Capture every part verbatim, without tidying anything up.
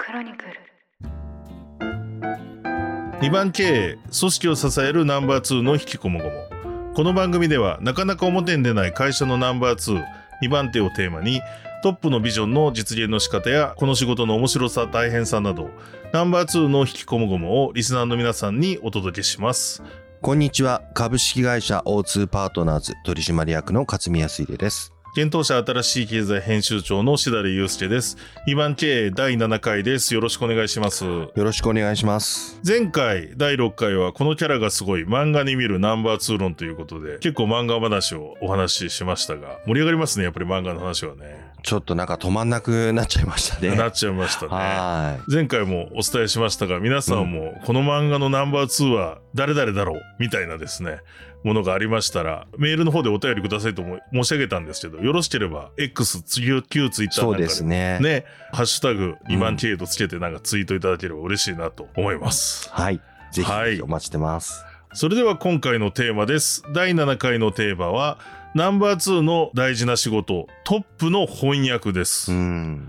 クロニクル。 にばん経営、組織を支えるナンバーツーの引きこもごも。この番組ではなかなか表に出ない会社のナンバーツー、にばん手をテーマにトップのビジョンの実現の仕方やこの仕事の面白さ大変さなどナンバーツーの引きこもごもをリスナーの皆さんにお届けします。 こんにちは。株式会社 オーツー パートナーズ取締役の勝見康秀です。 現当社新しい経済編集長のしだれゆうすけです。にばん経営だいななかいです。よろしくお願いします。よろしくお願いします。 前回だいろっかいはこのキャラがすごい漫画に見るナンバーツー論ということで結構漫画話をお話ししましたが盛り上がりますね。やっぱり漫画の話はね。 ちょっとなんか止まんなくなっちゃいましたね。 なっちゃいましたね。 はい。 前回もお伝えしましたが皆さんもこの漫画のナンバーツーは誰々だろうみたいなですねものがありましたらメールの方でお便りくださいとも申し上げたんですけどよろしければ X、旧ツイッターなんかでそうですね。 ね、ハッシュタグにばん経営とつけてなんかツイートいただければ嬉しいなと思います。 はい。ぜひぜひお待ちしてます。 はい、それでは今回のテーマです。だいななかいのテーマはナンバーツーの大事な仕事、トップの翻訳です。 うん。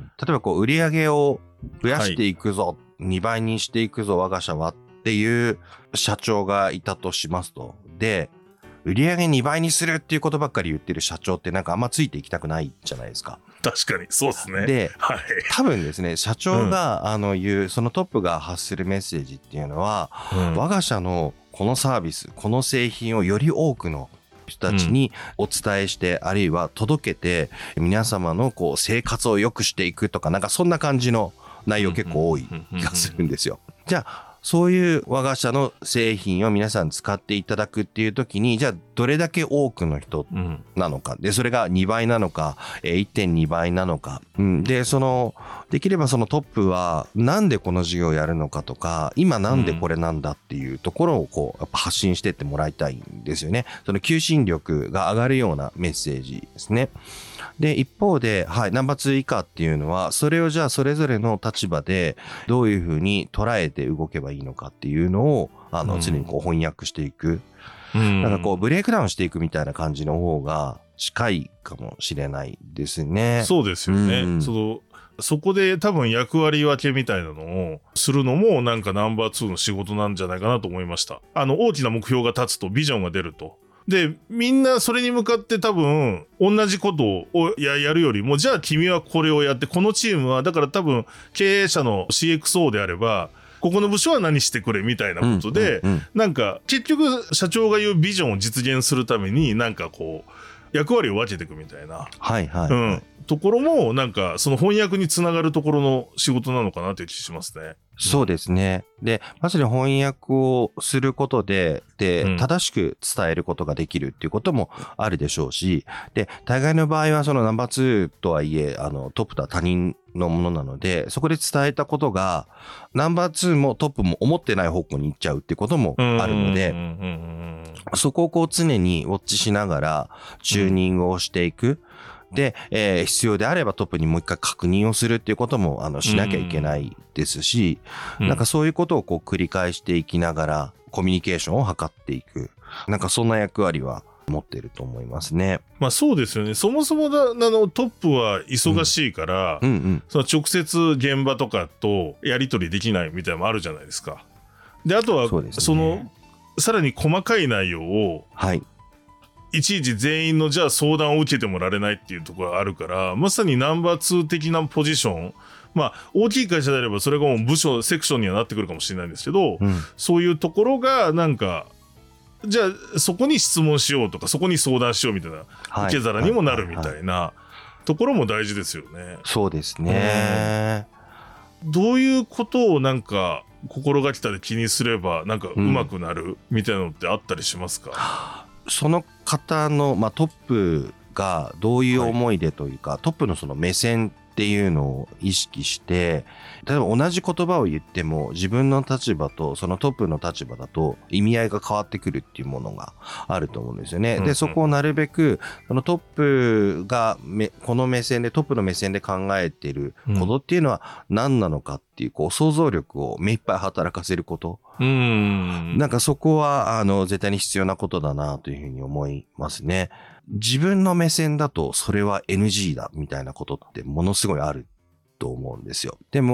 例えばこう売り上げを増やしていくぞ、はい、にばいにしていくぞ我が社はっていう社長がいたとしますと。で、売り上げにばいにするっていうことばっかり言ってる社長ってなんかあんまついていきたくないじゃないですか。 確かにそうですね。 で、 はい、 多分ですね、社長が、うん、あの言うそのトップが発するメッセージっていうのは、うん、我が社のこのサービス、この製品をより多くの人たちにお伝えして、うん、あるいは届けて皆様のこう生活を良くしていくとかなんかそんな感じの内容結構多い気がするんですよ。じゃあそういう我が社の製品を皆さん使っていただくっていう時にじゃあどれだけ多くの人なのか、でそれがにばいなのか いってんにばいなのか、うん、でそのできればそのトップはなんでこの事業をやるのかとか今なんでこれなんだっていうところをこうやっぱ発信してってもらいたいんですよね。その求心力が上がるようなメッセージですね。で一方で、はい、ナンバーツー以下っていうのはそれをじゃあそれぞれの立場でどういうふうに捉えて動けばいいのかっていうのをあの常にこう翻訳していく、うん、なんかこうブレイクダウンしていくみたいな感じの方が近いかもしれないですね。 そうですよね、うん、そのそこで多分役割分けみたいなのをするのもなんかナンバーツーの仕事なんじゃないかなと思いました。あの大きな目標が立つとビジョンが出るとでみんなそれに向かって多分同じことを や, やるよりもじゃあ君はこれをやってこのチームはだから多分経営者の シーエックスオー であればここの部署は何してくれみたいなことで、うんうんうん、なんか結局社長が言うビジョンを実現するためになんかこう役割を分けていくみたいな、 はいはいはい、 うん、ところもなんかその翻訳につながるところの仕事なのかなという気しますね。 そうですね。で、まさに翻訳をすることで、で、うん、正しく伝えることができるっていうこともあるでしょうし、で、大概の場合はそのナンバーツーとはいえ、あの、トップとは他人のものなので、そこで伝えたことが、ナンバーツーもトップも思ってない方向に行っちゃうっていうこともあるので、そこをこう常にウォッチしながらチューニングをしていく。で、えー、必要であればトップにもう一回確認をするっていうこともあのしなきゃいけないですし、うん、なんかそういうことをこう繰り返していきながらコミュニケーションを図っていく、なんかそんな役割は持ってると思いますね。 まあそうですよね。そもそもだあのトップは忙しいから、うんうんうん、その直接現場とかとやり取りできないみたいなのもあるじゃないですか。であとは そ,、ね、そのさらに細かい内容を、はいいちいち全員のじゃあ相談を受けてもらえないっていうところがあるからまさにナンバーツー的なポジションまあ大きい会社であればそれがもう部署セクションにはなってくるかもしれないんですけど、うん、そういうところがなんかじゃあそこに質問しようとかそこに相談しようみたいな、はい、受け皿にもなるみたいなところも大事ですよね。 そうですね、 うん、どういうことをなんか心がけたり気にすればなんか上手くなるみたいなのってあったりしますか？ うんその方の、まあ、トップがどういう思いでというか、はい、トップのその目線っていうのを意識して例えば同じ言葉を言っても自分の立場とそのトップの立場だと意味合いが変わってくるっていうものがあると思うんですよね。でそこをなるべくそのトップがめこの目線でトップの目線で考えていることっていうのは何なのかっていう、こう想像力を目いっぱい働かせること、うーんなんかそこはあの絶対に必要なことだなというふうに思いますね。自分の目線だとそれは エヌジー だみたいなことってものすごいあると思うんですよ。でも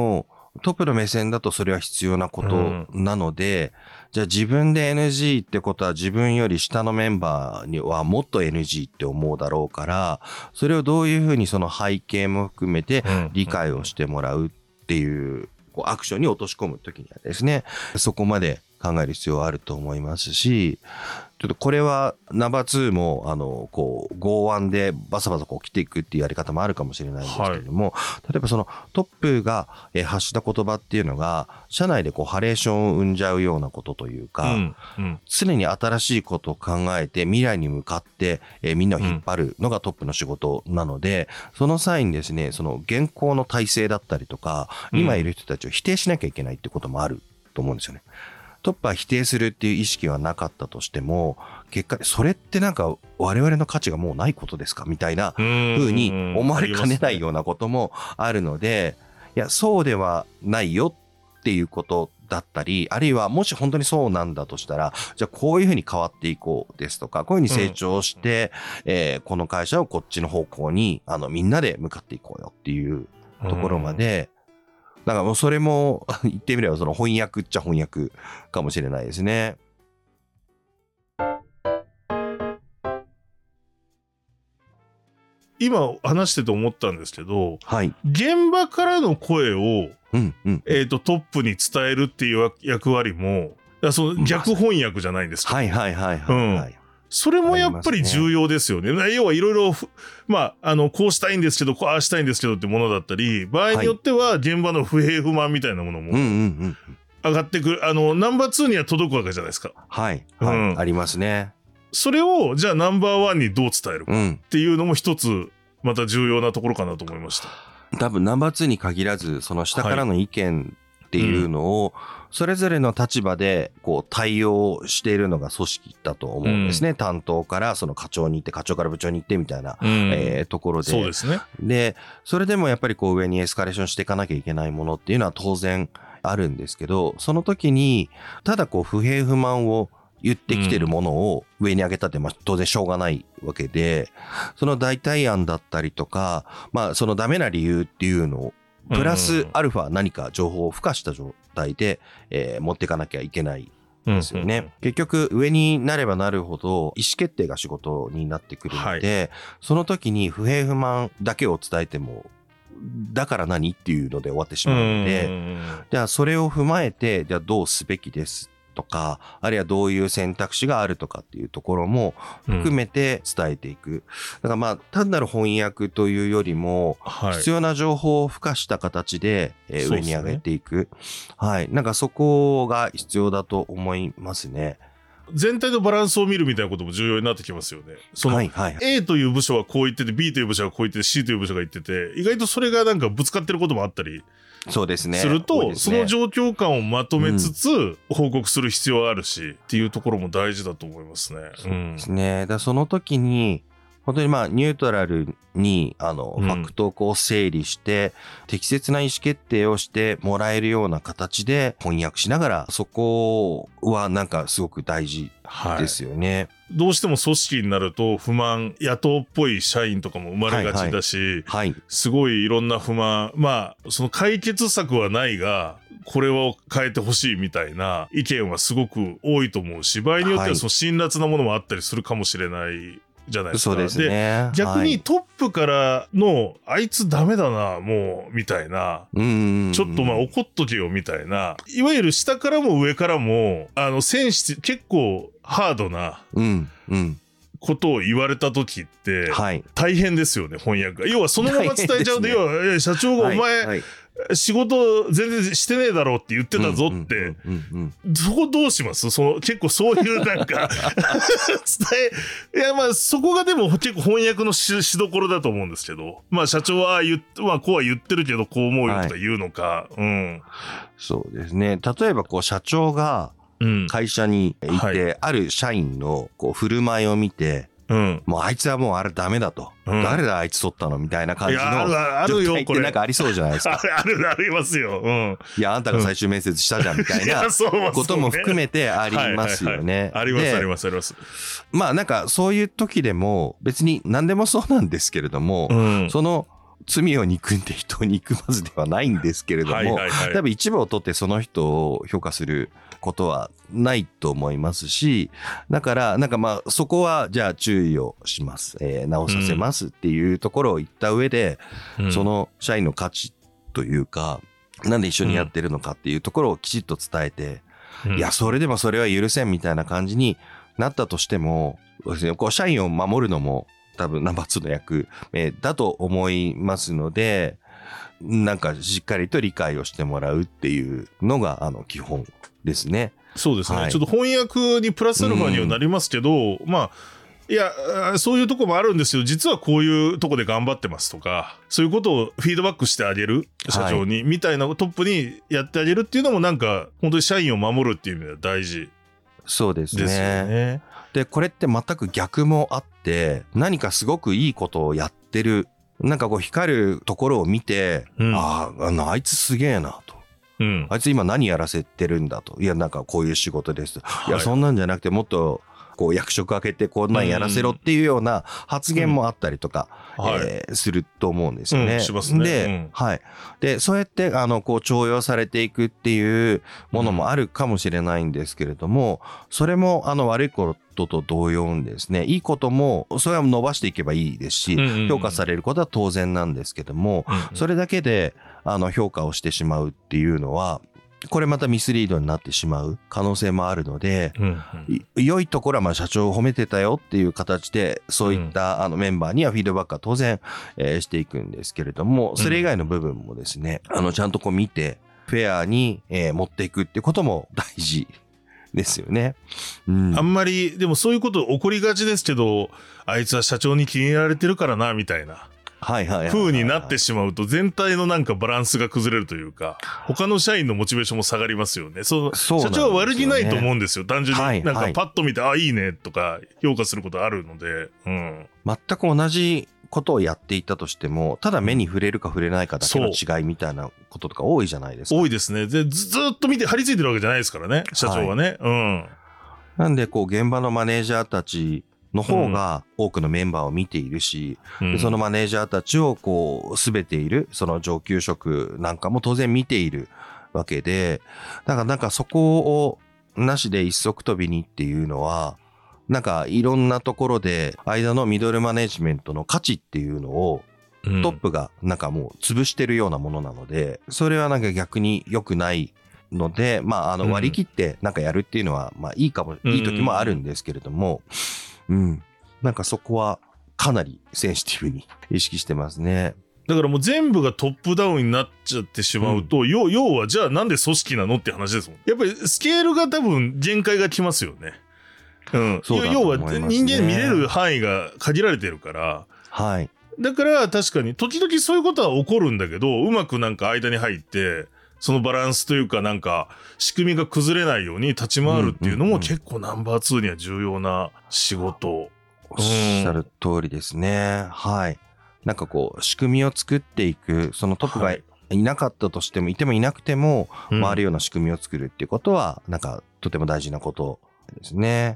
トップの目線だとそれは必要なことなので、うん、じゃあ自分で エヌジー ってことは自分より下のメンバーにはもっと エヌジー って思うだろうから、それをどういうふうにその背景も含めて理解をしてもらうっていう、こうアクションに落とし込むときにはですね、そこまで考える必要はあると思いますし、ちょっとこれはナンバーツーもあのこう剛腕でバサバサこう来ていくっていうやり方もあるかもしれないんですけれども、はい、例えばそのトップが発した言葉っていうのが社内でこうハレーションを生んじゃうようなことというか、うんうん、常に新しいことを考えて未来に向かってえみんなを引っ張るのがトップの仕事なので、うん、その際にですね、その現行の体制だったりとか今いる人たちを否定しなきゃいけないってこともあると思うんですよね。トップは否定するっていう意識はなかったとしても、結果それってなんか我々の価値がもうないことですかみたいな風に思われかねないようなこともあるので、いやそうではないよっていうことだったり、あるいはもし本当にそうなんだとしたら、じゃあこういう風に変わっていこうですとか、こういう風に成長して、えー、この会社をこっちの方向にあのみんなで向かっていこうよっていうところまで、だからもうそれも言ってみればその翻訳っちゃ翻訳かもしれないですね。 今話してて思ったんですけど、 はい、 現場からの声を、 うんうん、 えーと、トップに伝えるっていう役割も、その逆翻訳じゃないんですか。 はいはいはいはい、はい、うん、 それもやっぱり重要ですよね。ね、要はいろいろ、まあ、あの、こうしたいんですけど、こうああしたいんですけどってものだったり、場合によっては現場の不平不満みたいなものも上がってくる。あの、ナンバーツーには届くわけじゃないですか。 はい。はい、うん、ありますね。 それを、じゃあナンバーワンにどう伝えるかっていうのも一つ、また重要なところかなと思いました。 多分ナンバーツーに限らず、その下からの意見っていうのを、はい、うん、それぞれの立場でこう対応しているのが組織だと思うんですね。うん、担当からその課長に行って、課長から部長に行ってみたいな、うん、えー、ところで。 そうですね。 で、それでもやっぱりこう上にエスカレーションしていかなきゃいけないものっていうのは当然あるんですけど、その時にただこう不平不満を言ってきてるものを上に上げたってまあ当然しょうがないわけで、その代替案だったりとか、まあそのダメな理由っていうのをプラスアルファ何か情報を付加した状態で、えー、持っていかなきゃいけないですよね、うんうんうん。結局上になればなるほど意思決定が仕事になってくるので、はい、その時に不平不満だけを伝えてもだから何っていうので終わってしまうので、うん、じゃあそれを踏まえてじゃあどうすべきですとか、あるいはどういう選択肢があるとかっていうところも含めて伝えていく、うん、だからまあ単なる翻訳というよりも必要な情報を付加した形で上に上げていく、はい、なんかそこが必要だと思いますね。 全体のバランスを見るみたいなことも重要になってきますよね。その A という部署はこう言ってて B という部署はこう言ってて C という部署が言ってて、意外とそれがなんかぶつかってることもあったりそうですね。 すると、ね、その状況感をまとめつつ報告する必要があるし、うん、っていうところも大事だと思いますね。 そうですね。だその時に本当にまあニュートラルにあのファクトをこう整理して、うん、適切な意思決定をしてもらえるような形で翻訳しながら、そこはなんかすごく大事ですよね。はい、 どうしても組織になると不満、野党っぽい社員とかも生まれがちだし、はいはいはい、すごいいろんな不満、まあその解決策はないがこれを変えてほしいみたいな意見はすごく多いと思うし、場合によってはその辛辣なものもあったりするかもしれないじゃないですか。 そうですね。 で、逆にトップからの、はい、あいつダメだなもうみたいな、 うんうんうん、 ちょっとまあ怒っとけよみたいな、いわゆる下からも上からもあのセンシティ結構ハードな、 うんうんことを言われた時って大変ですよね、翻訳が。要はそのまま伝えちゃうと、要は社長がお前、はいはい、仕事全然してねえだろうって言ってたぞって、そこどうします？その結構そういうなんか伝え、いやまあそこがでも結構翻訳のししどころだと思うんですけど、まあ社長は言って、まあこうは言ってるけどこう思うよとか言うのか、はい、うん。 そうですね。例えばこう社長が会社にいて、うんはい、ある社員のこう振る舞いを見て、うん、もうあいつはもうあれダメだと、うん、誰だあいつ取ったのみたいな感じの状態ってなんかありそうじゃないですか。 あるありますよ、うん、 いやあんたが最終面接したじゃんみたいなことも含めてありますよね。 ありますありますあります。 まあなんかそういう時でも別に何でもそうなんですけれども、うん、その罪を憎んで人を憎まずではないんですけれども、はいはいはい、多分一部を取ってその人を評価することはないと思いますし、だからなんかまあそこはじゃあ注意をします、えー、直させますっていうところを言った上で、うん、その社員の価値というかなんで一緒にやってるのかっていうところをきちっと伝えて、うん、いやそれでもそれは許せんみたいな感じになったとしても、こう社員を守るのも多分ナンバーツーの役目だと思いますので、なんかしっかりと理解をしてもらうっていうのがあの基本ですね。 そうですね、はい、ちょっと翻訳にプラスアルファにはなりますけど、うん、まあいやそういうとこもあるんですよ、実はこういうとこで頑張ってますとか、そういうことをフィードバックしてあげる社長に、はい、みたいなトップにやってあげるっていうのもなんか本当に社員を守るっていう意味では大事ですよね。 そうですね。でこれって全く逆もあって、何かすごくいいことをやってる、なんかこう光るところを見て、うん、ああ、あのあいつすげえなと、うん、あいつ今何やらせてるんだと、いやなんかこういう仕事です、はい、いやそんなんじゃなくてもっとこう役職開けてこんなんやらせろっていうような発言もあったりとか、うんえー、すると思うんですよね。 うん、しますね。 で、うん、はい。で、そうやってあのこう重用されていくっていうものもあるかもしれないんですけれども、それもあの悪いことと同様にですね、いいこともそれは伸ばしていけばいいですし、うんうんうん、評価されることは当然なんですけども、うんうん、それだけであの評価をしてしまうっていうのは、これまたミスリードになってしまう可能性もあるので、うんうん、良いところはまあ社長を褒めてたよっていう形でそういったあのメンバーにはフィードバックは当然、えー、していくんですけれども、それ以外の部分もですね、あのちゃんとこう見てフェアに、えー、持っていくっていうことも大事ですよね。 うん、あんまりでもそういうこと起こりがちですけど、あいつは社長に気に入られてるからなみたいな風になってしまうと、全体のなんかバランスが崩れるというか、他の社員のモチベーションも下がりますよね。そう、社長は悪気ないと思うんですよ。単純になんかパッと見て、あ、いいねとか評価することあるので、うん。 全く同じことをやっていたとしても、ただ目に触れるか触れないかだけの違いみたいなこととか多いじゃないですか。 多いですね。で、ず、ずっと見て張り付いてるわけじゃないですからね、社長はね。はい、うん。 なんでこう現場のマネージャーたちの方が多くのメンバーを見ているし、うん、そのマネージャーたちをこう全ているその上級職なんかも当然見ているわけで、だからなんかそこをなしで一足飛びにっていうのは、なんかいろんなところで間のミドルマネジメントの価値っていうのをトップがなんかもう潰してるようなものなので、それはなんか逆に良くないので、まああの割り切ってなんかやるっていうのはまあいいかも、いい時もあるんですけれども、うん、なんかそこはかなりセンシティブに意識してますね。 だからもう全部がトップダウンになっちゃってしまうと、うん、要, 要はじゃあなんで組織なのって話ですもん。やっぱりスケールが多分限界がきますよね。うん、そうだと思いますね。要は人間見れる範囲が限られてるから、 はい。 だから確かに時々そういうことは起こるんだけど、うまくなんか間に入ってそのバランスというかなんか仕組みが崩れないように立ち回るっていうのも結構ナンバーツーには重要な仕事。うんうんうん、 おっしゃる通りですね。はい。なんかこう仕組みを作っていく、そのトップがいなかったとしても、いてもいなくても回るような仕組みを作るっていうことは、なんかとても大事なことですね。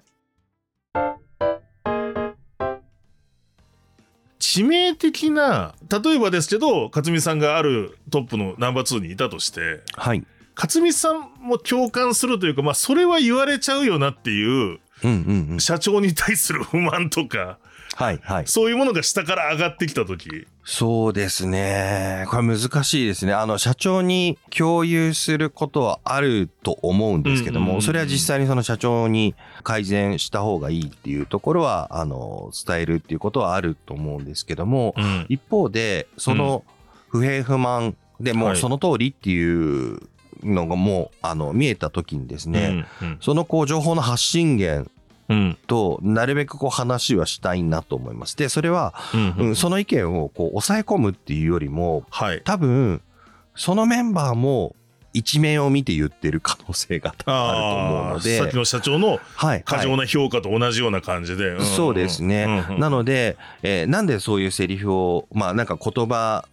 致命的な、例えばですけど、勝美さんがあるトップのナンバーツーにいたとして、 はい。 勝美さんも共感するというか、まあそれは言われちゃうよなっていう、うんうんうん、社長に対する不満とか、 はいはい、 そういうものが下から上がってきたとき。 そうですね。これ難しいですね。あの社長に共有することはあると思うんですけども、うんうんうん、それは実際にその社長に改善した方がいいっていうところはあの伝えるっていうことはあると思うんですけども、うん、一方でその不平不満でもうその通りっていうのがもうあの見えたときにですね、うんうん、そのこう情報の発信源うん、となるべくこう話はしたいなと思います。でそれは、うんうんうん、その意見をこう抑え込むっていうよりも、はい、多分そのメンバーも一面を見て言ってる可能性があると思うので、 さっきの社長の過剰な評価と同じような感じで、はいはい、 そうですね、うんうん、なので、えー、なんでそういうセリフをまあなんか言葉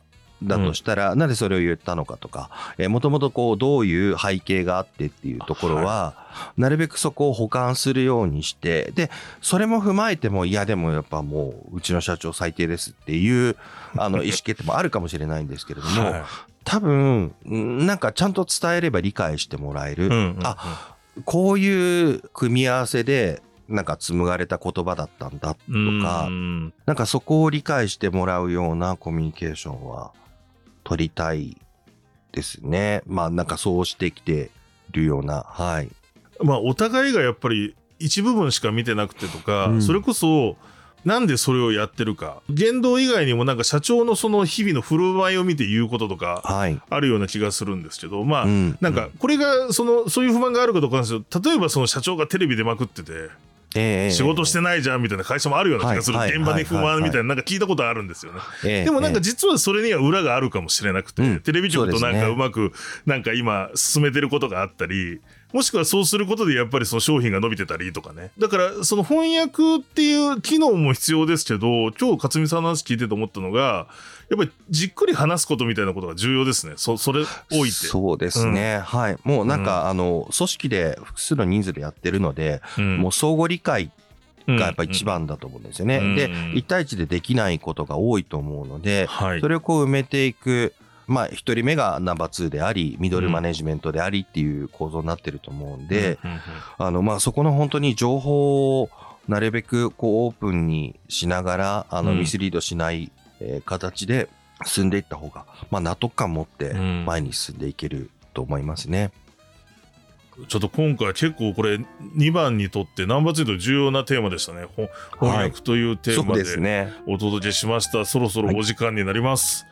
だとしたら、うん、なぜそれを言ったのかとか、えー、もともとこうどういう背景があってっていうところは、はい、なるべくそこを補完するようにして、でそれも踏まえても、いやでもやっぱもううちの社長最低ですっていうあの意思決定もあるかもしれないんですけれども、はい、多分なんかちゃんと伝えれば理解してもらえる、うんうんうん、あ、こういう組み合わせでなんか紡がれた言葉だったんだとか、んなんかそこを理解してもらうようなコミュニケーションは取りたいですね。まあなんかそうしてきてるような、はい。 まあお互いがやっぱり一部分しか見てなくてとか、うん、それこそなんでそれをやってるか、言動以外にもなんか社長のその日々の振る舞いを見て言うこととかあるような気がするんですけど、はい、まあ、うん、なんかこれがそのそういう不満があるかどうかなんですけど、例えばその社長がテレビ出まくってて、えー、仕事してないじゃんみたいな会社もあるような気がする、はい、現場で不満みたいななんか聞いたことあるんですよね、えー、でもなんか実はそれには裏があるかもしれなくて、えー、テレビ局となんかうまくなんか今進めてることがあったり、もしくはそうすることでやっぱりその商品が伸びてたりとかね。だからその翻訳っていう機能も必要ですけど、今日勝美さんの話聞いてて思ったのが、やっぱりじっくり話すことみたいなことが重要ですね。そそれおいて。 そうですね、うん、はい。もうなんか、うん、あの組織で複数の人数でやってるので、うん、もう相互理解がやっぱ一番だと思うんですよね、うんうん、でいち対いちでできないことが多いと思うので、はい、それをこう埋めていく、まあひとりめがナンバーツーでありミドルマネジメントでありっていう構造になってると思うんで、うんうんうん、あのまあそこの本当に情報をなるべくこうオープンにしながら、あのミスリードしない、えー、形で進んでいった方が、まあ納得感持って前に進んでいけると思いますね、 うん。ちょっと今回結構これにばんにとってナンバーツーと重要なテーマでしたね。翻訳というテーマでお届けしました、はい、そろそろお時間になります、はい。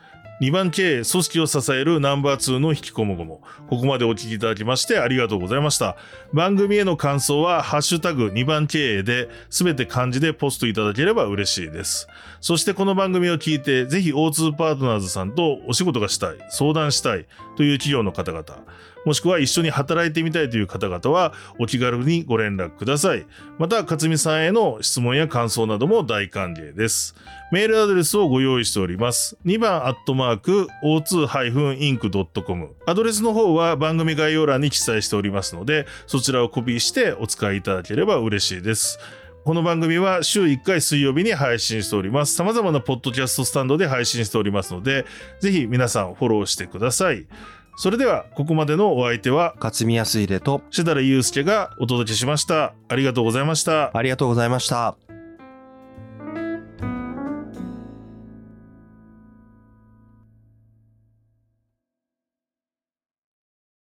にばん経営、組織を支えるナンバーツーの引きこもごも。ここまでお聞きいただきましてありがとうございました。番組への感想はハッシュタグにばん経営で全て漢字でポストいただければ嬉しいです。そしてこの番組を聞いてぜひ オーツー パートナーズさんとお仕事がしたい、相談したいという企業の方々、もしくは一緒に働いてみたいという方々はお気軽にご連絡ください。また勝美さんへの質問や感想なども大歓迎です。メールアドレスをご用意しております。にばんアットマーク オーツー インク ドットコム。アドレスの方は番組概要欄に記載しておりますので、そちらをコピーしてお使いいただければ嬉しいです。この番組は週いっかい水曜日に配信しております。様々なポッドキャストスタンドで配信しておりますので、ぜひ皆さんフォローしてください。それではここまでのお相手は勝見康秀としだらゆうすけがお届けしました。ありがとうございました。 ありがとうございました。